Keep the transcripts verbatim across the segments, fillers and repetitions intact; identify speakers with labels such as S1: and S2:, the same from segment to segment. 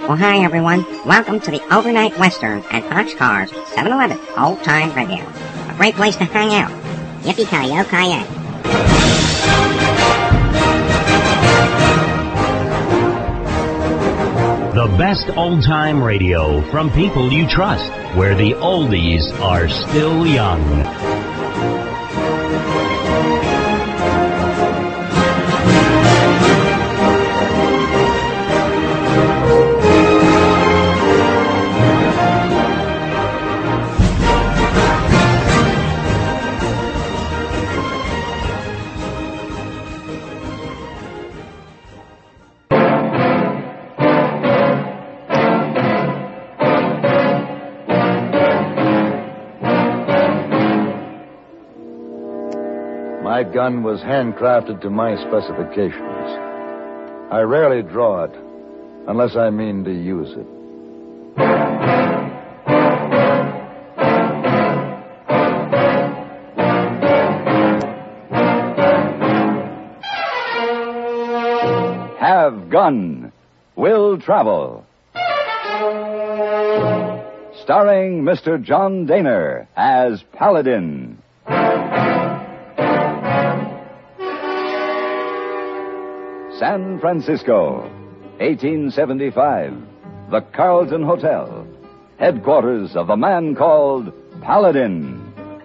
S1: Well, hi, everyone. Welcome to the Overnight Western at Boxcars seven eleven Old Time Radio. A great place to hang out. Yippee-ki-yo-ki-yay.
S2: The best old-time radio from people you trust, where the oldies are still young.
S3: My gun was handcrafted to my specifications. I rarely draw it, unless I mean to use it.
S4: Have Gun Will Travel. Starring Mister John Dehner as Paladin. San Francisco, eighteen seventy-five. The Carlton Hotel, headquarters of the man called Paladin.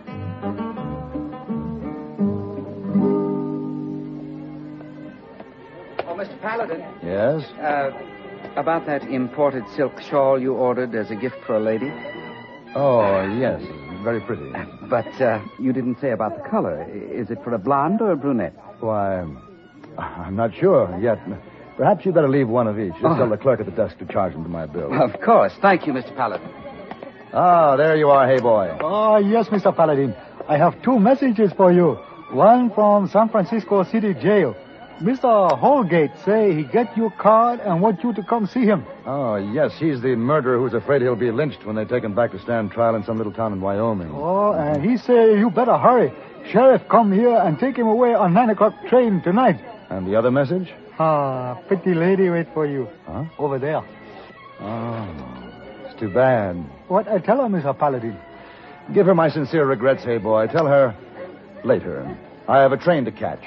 S5: Oh, Mister Paladin.
S3: Yes?
S5: Uh, about that imported silk shawl you ordered as a gift for a lady.
S3: Oh, yes. Very pretty.
S5: But uh, you didn't say about the color. Is it for a blonde or a brunette?
S3: Why, I'm not sure yet. Perhaps you'd better leave one of each. Just
S5: Oh.
S3: tell the clerk at the desk to charge them to my bill.
S5: Of course. Thank you, Mister Paladin.
S3: Ah, there you are, hey boy.
S6: Oh, yes, Mister Paladin. I have two messages for you. One from San Francisco City Jail. Mister Holgate say he get your card and want you to come see him.
S3: Oh, yes, he's the murderer who's afraid he'll be lynched when they take him back to stand trial in some little town in Wyoming.
S6: Oh, and he say you better hurry. Sheriff come here and take him away on nine o'clock train tonight.
S3: And the other message?
S6: Ah, pretty lady wait for you.
S3: Huh?
S6: Over there.
S3: Oh, it's too bad.
S6: What I tell her, Mister Paladin?
S3: Give her my sincere regrets, hey boy. Tell her later. I have a train to catch.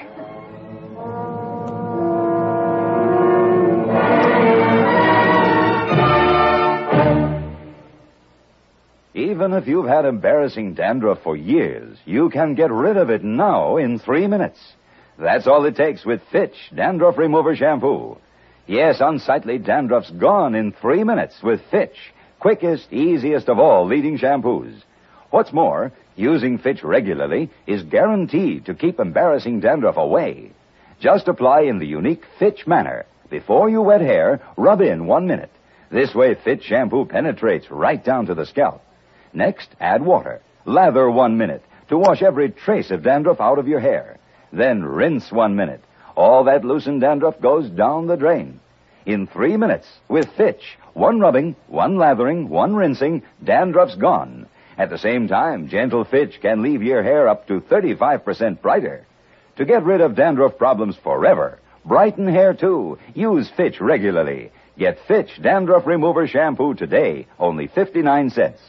S4: Even if you've had embarrassing dandruff for years, you can get rid of it now in three minutes. That's all it takes with Fitch Dandruff Remover Shampoo. Yes, unsightly dandruff's gone in three minutes with Fitch, quickest, easiest of all leading shampoos. What's more, using Fitch regularly is guaranteed to keep embarrassing dandruff away. Just apply in the unique Fitch manner. Before you wet hair, rub in one minute. This way, Fitch shampoo penetrates right down to the scalp. Next, add water. Lather one minute to wash every trace of dandruff out of your hair. Then rinse one minute. All that loosened dandruff goes down the drain. In three minutes, with Fitch, one rubbing, one lathering, one rinsing, dandruff's gone. At the same time, gentle Fitch can leave your hair up to thirty-five percent brighter. To get rid of dandruff problems forever, brighten hair too, use Fitch regularly. Get Fitch Dandruff Remover Shampoo today, only fifty-nine cents.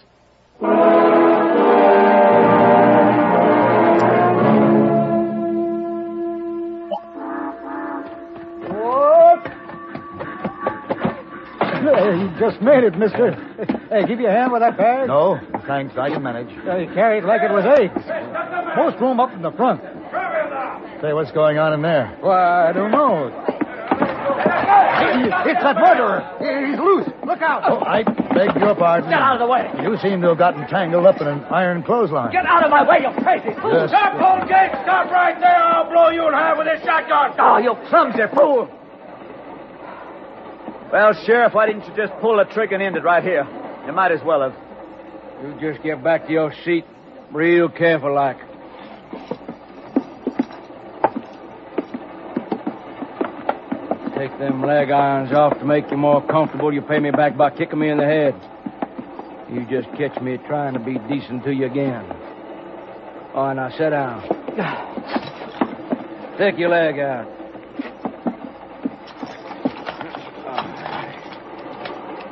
S6: You just made it, mister. Hey, give you a hand with that bag?
S3: No, thanks. I can manage.
S6: Uh, you carry it like it was eggs. Most room up in the front.
S3: Say, what's going on in there?
S6: Why, I don't know. It's that murderer. He's loose. Look out.
S3: Oh, I beg your pardon.
S7: Get out of the way.
S3: You seem to have gotten tangled up in an iron clothesline.
S7: Get out of my way, you crazy fool.
S3: Yes.
S7: Stop, Holgate. Stop right there. I'll blow you in half with this shotgun. Oh, you clumsy fool.
S8: Well, Sheriff, why didn't you just pull the trigger and end it right here? You might as well have.
S9: You just get back to your seat real careful like. Take them leg irons off to make you more comfortable. You pay me back by kicking me in the head. You just catch me trying to be decent to you again. All right, now sit down. Stick your leg out.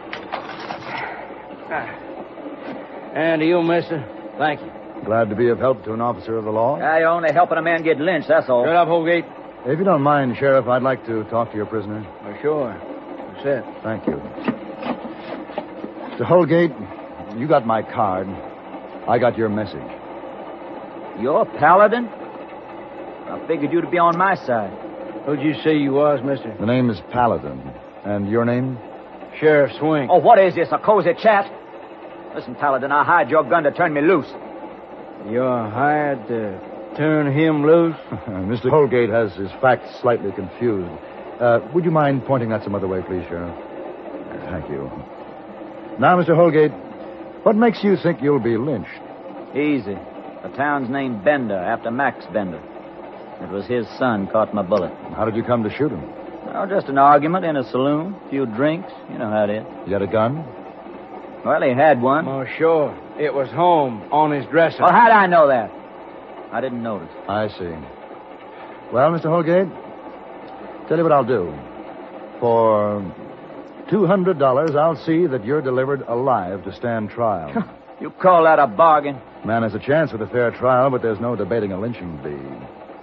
S9: And to you, mister. Thank you.
S3: Glad to be of help to an officer of the law.
S8: Yeah, you're only helping a man get lynched, that's all.
S9: Shut up, Holgate.
S3: If you don't mind, Sheriff, I'd like to talk to your prisoner.
S9: Oh, sure. That's it.
S3: Thank you. Mister Holgate, you got my card. I got your message.
S8: You're Paladin? I figured you to be on my side.
S9: Who'd you say you was, mister?
S3: The name is Paladin. And your name?
S9: Sheriff Swing.
S8: Oh, what is this, a cozy chat? Listen, Paladin, I hired your gun to turn me loose.
S9: You're hired to turn him loose?
S3: Mister Holgate has his facts slightly confused. Uh, would you mind pointing that some other way, please, Sheriff? Thank you. Now, Mister Holgate, what makes you think you'll be lynched?
S8: Easy. The town's named Bender, after Max Bender. It was his son caught my bullet.
S3: How did you come to shoot him?
S8: Oh, just an argument in a saloon, a few drinks. You know how it is.
S3: You had a gun?
S8: Well, he had one.
S9: Oh, sure. It was home on his dresser.
S8: Well, how'd I know that? I didn't notice.
S3: I see. Well, Mister Holgate, tell you what I'll do. For two hundred dollars, I'll see that you're delivered alive to stand trial.
S8: You call that a bargain?
S3: Man has a chance with a fair trial, but there's no debating a lynching bee.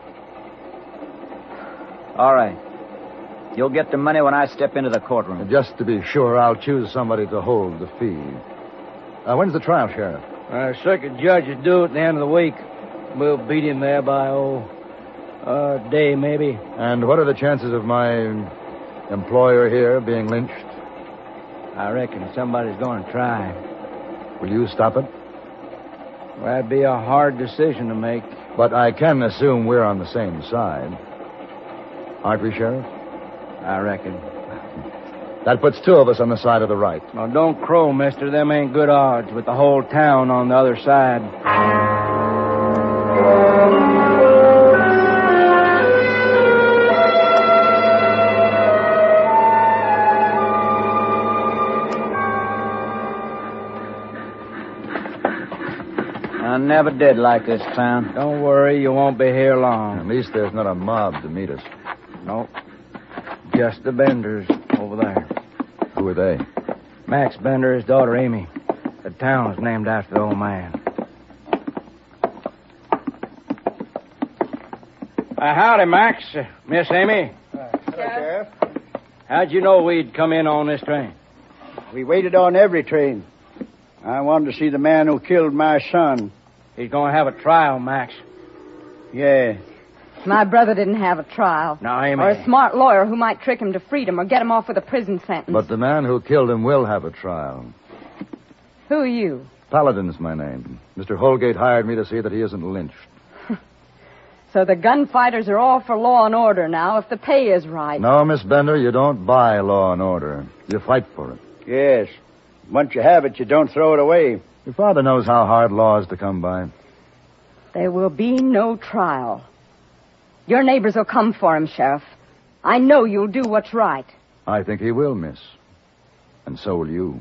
S8: All right. You'll get the money when I step into the courtroom.
S3: And just to be sure, I'll choose somebody to hold the fee. Uh, when's the trial, Sheriff?
S9: Our circuit judge is due at the end of the week. We'll beat him there by, oh, a day maybe.
S3: And what are the chances of my employer here being lynched?
S9: I reckon somebody's going to try.
S3: Will you stop it?
S9: Well, that'd be a hard decision to make.
S3: But I can assume we're on the same side. Aren't we, Sheriff?
S9: I reckon.
S3: That puts two of us on the side of the right.
S9: Well, don't crow, mister. Them ain't good odds with the whole town on the other side.
S8: I never did like this town.
S9: Don't worry, you won't be here long.
S3: At least there's not a mob to meet us.
S9: Nope. Just the Benders over there.
S3: Who are they?
S9: Max Bender, his daughter Amy. The town's named after the old man. Uh, howdy, Max. Uh, Miss Amy.
S10: Uh, hello, Sheriff.
S9: How'd you know we'd come in on this train?
S10: We waited on every train. I wanted to see the man who killed my son.
S9: He's going to have a trial, Max.
S10: Yeah.
S11: My brother didn't have a trial.
S9: No, Amy.
S11: Or a smart lawyer who might trick him to freedom or get him off with a prison sentence.
S3: But the man who killed him will have a trial.
S11: Who are you?
S3: Paladin's my name. Mister Holgate hired me to see that he isn't lynched.
S11: So the gunfighters are all for law and order now, if the pay is right.
S3: No, Miss Bender, you don't buy law and order. You fight for it.
S10: Yes. Once you have it, you don't throw it away.
S3: Your father knows how hard law is to come by.
S11: There will be no trial. Your neighbors will come for him, Sheriff. I know you'll do what's right.
S3: I think he will, miss. And so will you.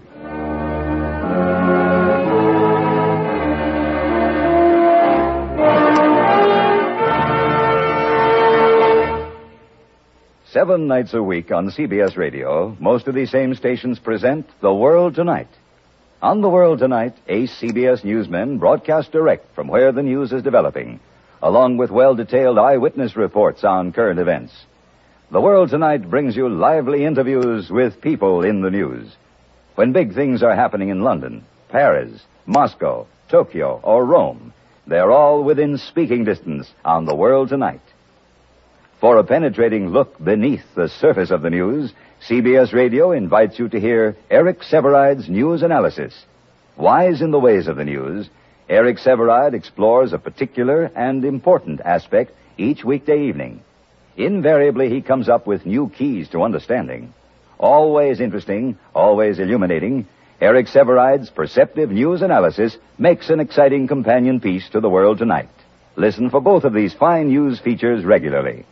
S4: Seven nights a week on C B S Radio, most of these same stations present The World Tonight. On The World Tonight, ace C B S newsmen broadcast direct from where the news is developing, along with well-detailed eyewitness reports on current events. The World Tonight brings you lively interviews with people in the news. When big things are happening in London, Paris, Moscow, Tokyo, or Rome, they're all within speaking distance on The World Tonight. For a penetrating look beneath the surface of the news, C B S Radio invites you to hear Eric Severide's news analysis. Wise in the ways of the news, Eric Severide explores a particular and important aspect each weekday evening. Invariably, he comes up with new keys to understanding. Always interesting, always illuminating, Eric Severide's perceptive news analysis makes an exciting companion piece to The World Tonight. Listen for both of these fine news features regularly.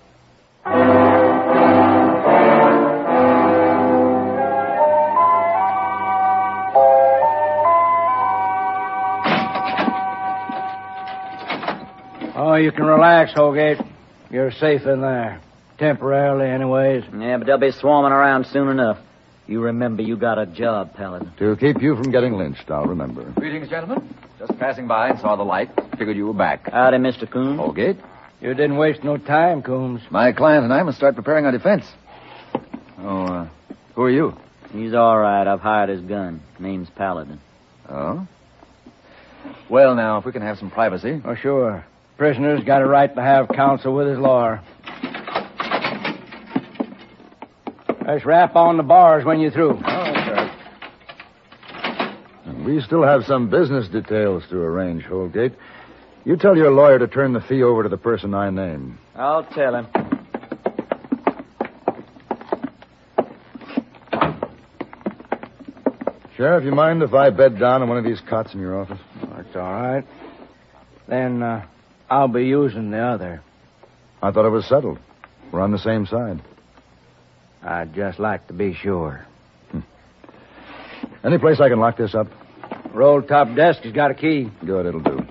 S9: Oh, you can relax, Holgate. You're safe in there. Temporarily, anyways.
S8: Yeah, but they'll be swarming around soon enough. You remember you got a job, Paladin.
S3: To keep you from getting lynched, I'll remember.
S12: Greetings, gentlemen. Just passing by and saw the light. Figured you were back.
S8: Howdy, Mister Coombs.
S12: Holgate.
S9: You didn't waste no time, Coombs.
S12: My client and I must start preparing our defense. Oh, uh, who are you?
S8: He's all right. I've hired his gun. Name's Paladin.
S12: Oh? Well, now, if we can have some privacy.
S9: Oh, sure. Prisoner's got a right to have counsel with his lawyer. Just rap on the bars when you're through.
S12: Oh, sir.
S3: We still have some business details to arrange, Holgate. You tell your lawyer to turn the fee over to the person I name.
S8: I'll tell him.
S3: Sheriff, you mind if I bed down on one of these cots in your office?
S9: That's all right. Then uh, I'll be using the other.
S3: I thought it was settled. We're on the same side.
S9: I'd just like to be sure.
S3: Hmm. Any place I can lock this up?
S9: Roll top desk has got a key.
S3: Good, it'll do.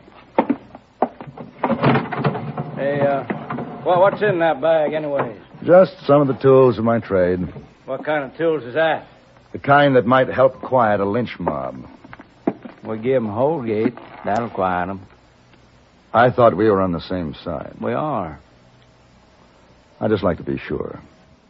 S9: Hey, uh, well, what's in that bag anyways?
S3: Just some of the tools of my trade.
S9: What kind of tools is that?
S3: The kind that might help quiet a lynch mob.
S9: We give 'em Holgate. That'll quiet 'em.
S3: I thought we were on the same side.
S9: We are.
S3: I'd just like to be sure.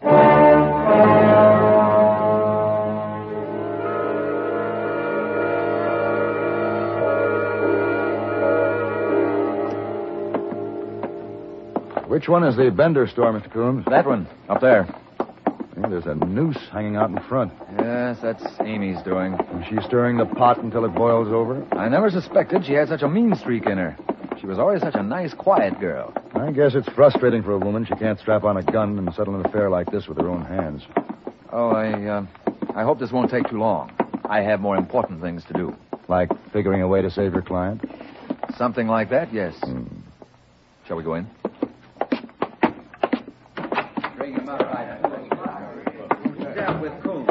S3: Which one is the Bender store, Mister Coombs?
S12: That one, up there.
S3: Yeah, there's a noose hanging out in front.
S12: Yes, that's Amy's doing.
S3: And she's stirring the pot until it boils over?
S12: I never suspected she had such a mean streak in her. She was always such a nice, quiet girl.
S3: I guess it's frustrating for a woman. She can't strap on a gun and settle an affair like this with her own hands.
S12: Oh, I, uh, I hope this won't take too long. I have more important things to do.
S3: Like figuring a way to save your client?
S12: Something like that, yes.
S3: Hmm.
S12: Shall we go in?
S5: Bring him up right down with Coombs.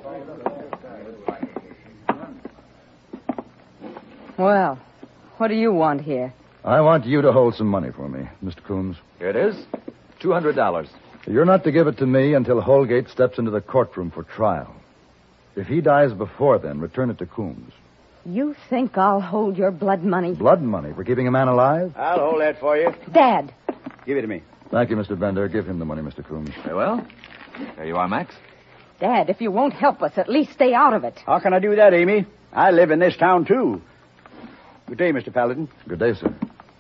S11: Well, what do you want here?
S3: I want you to hold some money for me, Mister Coombs.
S12: Here it is. Two hundred dollars.
S3: You're not to give it to me until Holgate steps into the courtroom for trial. If he dies before then, return it to Coombs.
S11: You think I'll hold your blood money?
S3: Blood money for keeping a man alive?
S10: I'll hold that for you.
S11: Dad!
S10: Give it to me.
S3: Thank you, Mister Bender. Give him the money, Mister Coombs.
S12: Very well. There you are, Max.
S11: Dad, if you won't help us, at least stay out of it.
S10: How can I do that, Amy? I live in this town, too. Good day, Mister Paladin.
S3: Good day, sir.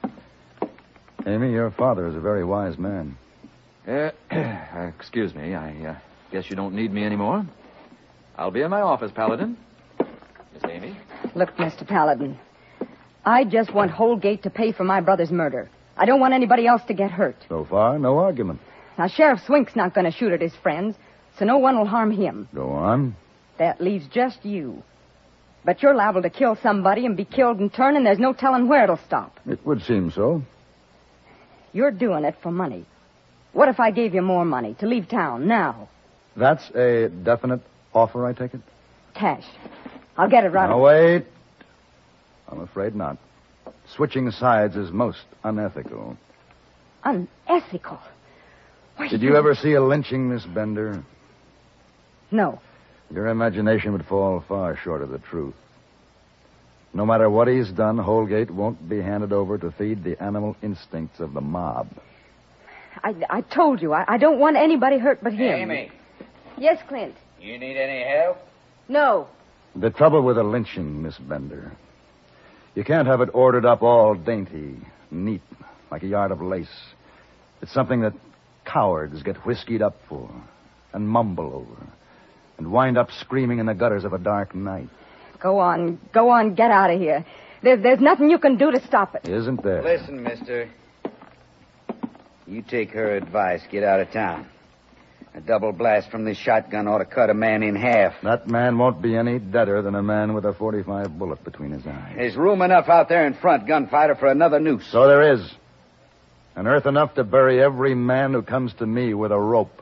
S3: Amy, your father is a very wise man.
S12: Uh, excuse me. I uh, guess you don't need me anymore. I'll be in my office, Paladin. Miss Amy?
S11: Look, Mister Paladin, I just want Holgate to pay for my brother's murder. I don't want anybody else to get hurt.
S3: So far, no argument.
S11: Now, Sheriff Swink's not going to shoot at his friends, so no one will harm him.
S3: Go on.
S11: That leaves just you. But you're liable to kill somebody and be killed in turn, and there's no telling where it'll stop.
S3: It would seem so.
S11: You're doing it for money. What if I gave you more money to leave town now?
S3: That's a definite offer, I take it?
S11: Cash. I'll get it right
S3: Now,
S11: away.
S3: wait. I'm afraid not. Switching sides is most unethical.
S11: Unethical? Why,
S3: Did you ever see a lynching, Miss Bender?
S11: No.
S3: Your imagination would fall far short of the truth. No matter what he's done, Holgate won't be handed over to feed the animal instincts of the mob.
S11: I, I told you, I, I don't want anybody hurt but him.
S5: Amy,
S11: Yes, Clint.
S5: you need any help?
S11: No.
S3: The trouble with a lynching, Miss Bender, you can't have it ordered up all dainty, neat, like a yard of lace. It's something that cowards get whiskied up for and mumble over and wind up screaming in the gutters of a dark night.
S11: Go on. Go on. Get out of here. There, there's nothing you can do to stop it.
S3: Isn't there?
S5: Listen, mister. You take her advice. Get out of town. A double blast from this shotgun ought to cut a man in half.
S3: That man won't be any deader than a man with a forty-five bullet between his eyes.
S5: There's room enough out there in front, gunfighter, for another noose.
S3: So there is. And earth enough to bury every man who comes to me with a rope.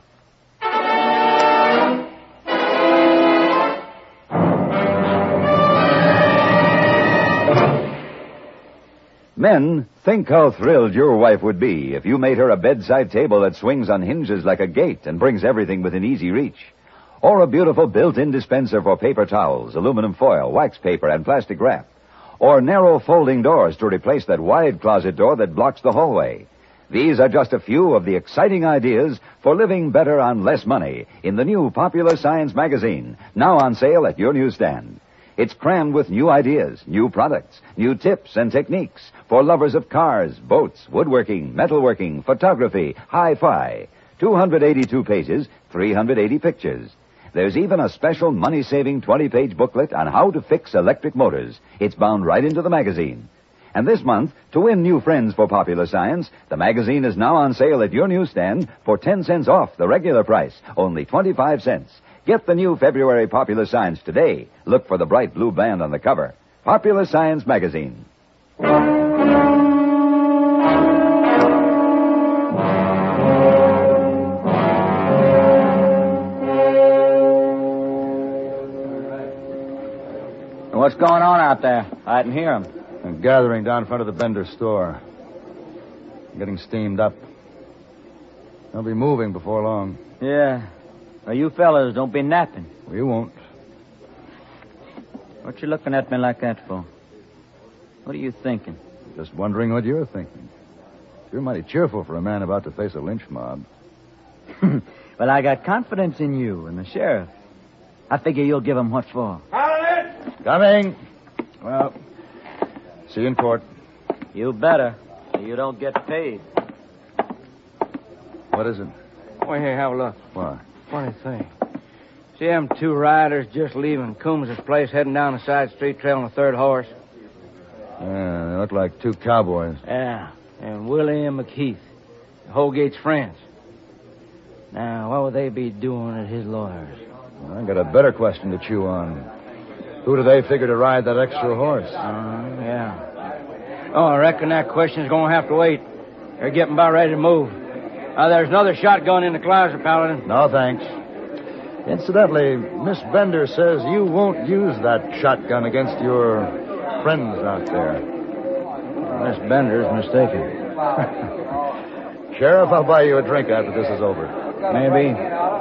S4: Men, think how thrilled your wife would be if you made her a bedside table that swings on hinges like a gate and brings everything within easy reach. Or a beautiful built-in dispenser for paper towels, aluminum foil, wax paper, and plastic wrap. Or narrow folding doors to replace that wide closet door that blocks the hallway. These are just a few of the exciting ideas for living better on less money in the new Popular Science magazine, now on sale at your newsstand. It's crammed with new ideas, new products, new tips and techniques for lovers of cars, boats, woodworking, metalworking, photography, hi-fi. two hundred eighty-two pages, three hundred eighty pictures. There's even a special money-saving twenty-page booklet on how to fix electric motors. It's bound right into the magazine. And this month, to win new friends for Popular Science, the magazine is now on sale at your newsstand for ten cents off the regular price, only twenty-five cents. Get the new February Popular Science today. Look for the bright blue band on the cover. Popular Science magazine.
S8: What's going on out there? I didn't hear him.
S3: A gathering down in front of the Bender store. Getting steamed up. They'll be moving before long.
S8: Yeah. Well, you fellas don't be napping.
S3: We won't.
S8: What you looking at me like that for? What are you thinking?
S3: Just wondering what you're thinking. You're mighty cheerful for a man about to face a lynch mob.
S8: Well, I got confidence in you and the sheriff. I figure you'll give him what's for.
S3: Coming. Well, see you in court.
S8: You better. So you don't get paid.
S3: What is it?
S9: Wait here, have a look.
S3: What?
S9: Funny thing. See them two riders just leaving Coombs' place, heading down the side street, trailing a third horse?
S3: Yeah, they look like two cowboys.
S9: Yeah, and Willie and McKeith, Holgate's friends. Now, what would they be doing at his lawyer's?
S3: Well, I got a better question to chew on. Who do they figure to ride that extra horse?
S9: Uh, yeah. Oh, I reckon that question's going to have to wait. They're getting about ready to move. Uh, there's another shotgun in the closet, Paladin.
S3: No, thanks. Incidentally, Miss Bender says you won't use that shotgun against your friends out there.
S9: Miss Bender's mistaken.
S3: Sheriff, I'll buy you a drink after this is over.
S9: Maybe.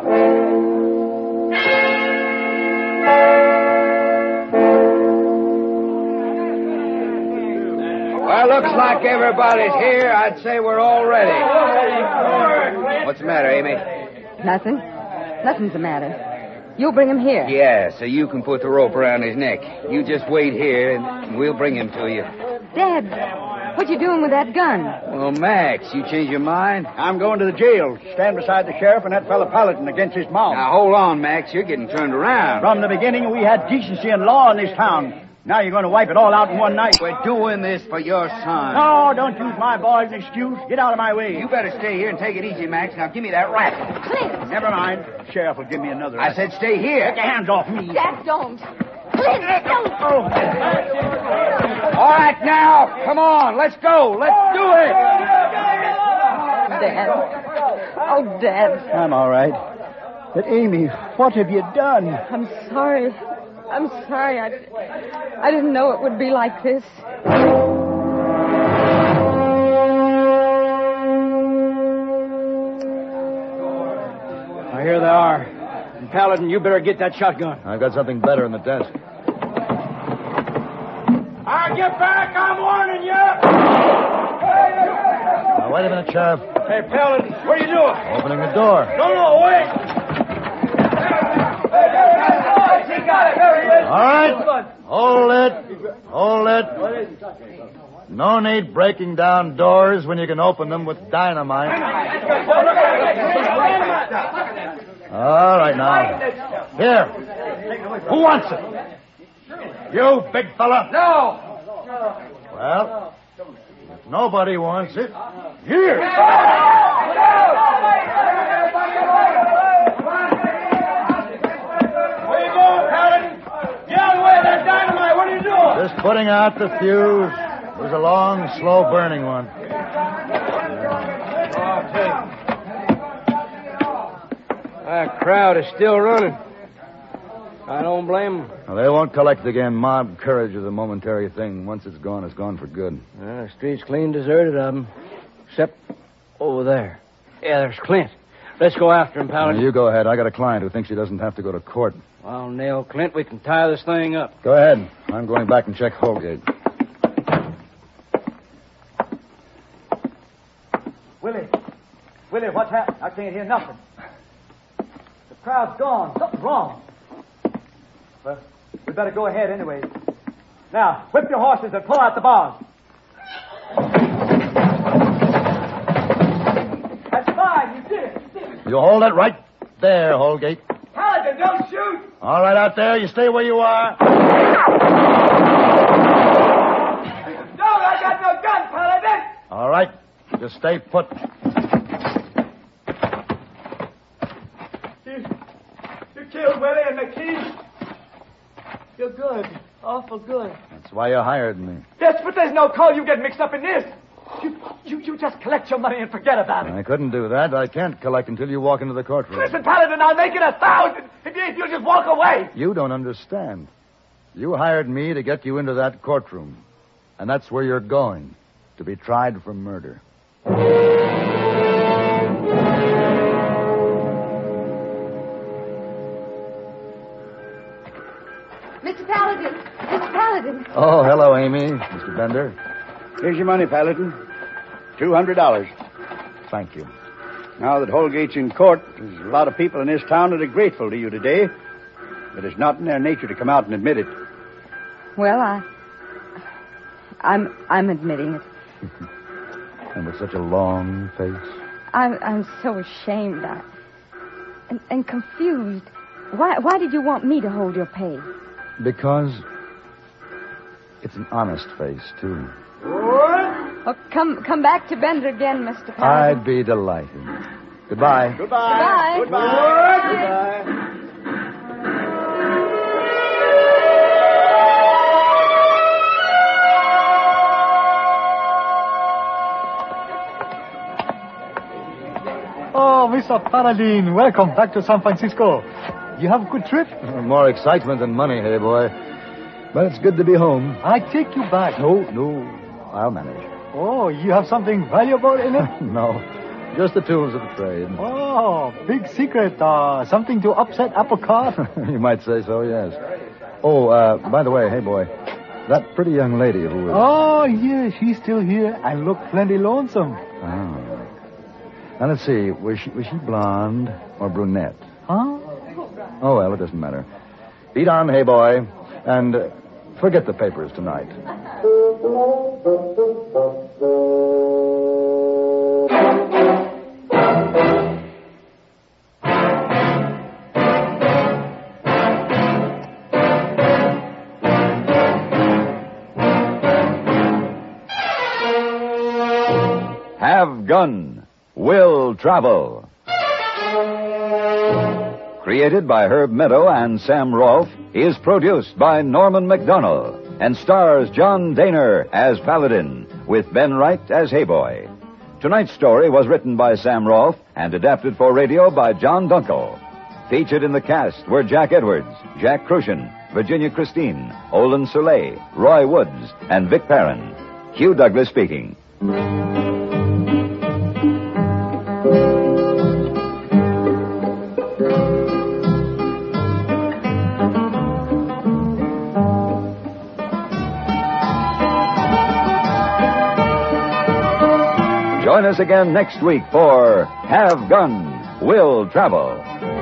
S5: Well, looks like everybody's here. I'd say we're all ready. What's the matter, Amy?
S11: Nothing. Nothing's the matter. You'll bring him here.
S5: Yeah, so you can put the rope around his neck. You just wait here, and we'll bring him to you.
S11: Dad, what you doing with that gun?
S5: Well, Max, you change your mind?
S10: I'm going to the jail. Stand beside the sheriff and that fellow Paladin against his mom.
S5: Now, hold on, Max. You're getting turned around.
S10: From the beginning, we had decency and law in this town. Now you're going to wipe it all out in one night.
S5: We're doing this for your son.
S10: No, don't use my boy as an excuse. Get out of my way.
S5: You better stay here and take it easy, Max. Now, give me that rifle.
S11: Clint!
S10: Never mind. The sheriff will give me another.
S5: I said stay here.
S10: Get your hands off me.
S11: Dad, don't. Clint, don't.
S10: Oh.
S5: All right, now. Come on. Let's go. Let's do it.
S11: Dad. Oh, Dad.
S10: I'm all right. But, Amy, what have you done?
S11: I'm sorry. I'm sorry. I, I didn't know it would be like this.
S9: Now, here they are. And Paladin, you better get that shotgun.
S3: I've got something better in the desk.
S7: I'll get back. I'm warning you.
S3: Now, wait a minute, Sheriff.
S7: Hey, Paladin, what are you doing?
S3: Opening the door.
S7: No, no, wait.
S3: All right. Hold it. Hold it. No need breaking down doors when you can open them with dynamite. All right, now. Here. Who wants it? You, big fella.
S7: No.
S3: Well, if nobody wants it. Here. Just putting out the fuse. It was a long, slow burning one.
S9: That crowd is still running. I don't blame them.
S3: Well, they won't collect again. Mob courage is a momentary thing. Once it's gone, it's gone for good.
S9: Well, the street's clean deserted of them. Except over there. Yeah, there's Clint. Let's go after him,
S3: Now,
S9: Paladin.
S3: you go ahead. I got a client who thinks he doesn't have to go to court.
S9: Well, Nell, Clint, we can tie this thing up.
S3: Go ahead. I'm going back and check Holgate.
S13: Willie. Willie, what's happened? I can't hear nothing. The crowd's gone. Something's wrong. Well, we better go ahead anyway. Now, whip your horses and pull out the bars. That's fine. You did it. You did it.
S3: You hold it right there, Holgate.
S13: Paladin, don't shoot.
S3: All right, out there. You stay where you are.
S13: No, I got no gun, Paladin.
S3: All right. Just stay put.
S13: You, you killed Willie and McKee. You're good. Awful good.
S3: That's why you hired me.
S13: Yes, but there's no call you get mixed up in this. You, you, you just collect your money and forget about it.
S3: I couldn't do that. I can't collect until you walk into the courtroom.
S13: Listen, Paladin, I'll make it a thousand if you, if you just walk away.
S3: You don't understand. You hired me to get you into that courtroom. And that's where you're going, to be tried for murder.
S11: Mister Paladin! Mister Paladin!
S3: Oh, hello, Amy. Mister Bender.
S10: Here's your money, Paladin. Two hundred dollars.
S3: Thank you.
S10: Now that Holgate's in court, there's a lot of people in this town that are grateful to you today. But it's not in their nature to come out and admit it.
S11: Well, I... I'm... I'm admitting it.
S3: And with such a long face.
S11: I'm... I'm so ashamed. I... And, and confused. Why... Why did you want me to hold your pay?
S3: Because it's an honest face, too.
S11: Oh, come... Come back to Bender again, Mister Paladin.
S3: I'd be delighted. Goodbye.
S11: Goodbye.
S10: Goodbye. Goodbye.
S6: Oh, Mister Paladin, welcome back to San Francisco. You have a good trip?
S3: More excitement than money, hey boy. But it's good to be home.
S6: I take you back.
S3: No, no. I'll manage.
S6: Oh, you have something valuable in it?
S3: No. Just the tools of the trade.
S6: Oh, big secret. Uh, something to upset apple cart?
S3: You might say so, yes. Oh, uh, by the way, hey boy. That pretty young lady who was...
S6: Oh, yeah, she's still here and look plenty lonesome.
S3: Oh. Now, let's see. Was she, was she blonde or brunette?
S6: Huh?
S3: Oh, well, it doesn't matter. Beat on, hey boy. And uh, forget the papers tonight.
S4: Have Gun, Will Travel. Created by Herb Meadow and Sam Rolfe, is produced by Norman MacDonald and stars John Daner as Paladin, with Ben Wright as Hayboy. Tonight's story was written by Sam Rolfe and adapted for radio by John Dunkel. Featured in the cast were Jack Edwards, Jack Crucian, Virginia Christine, Olin Soleil, Roy Woods, and Vic Perrin. Hugh Douglas speaking. Join us again next week for Have Gun, Will Travel.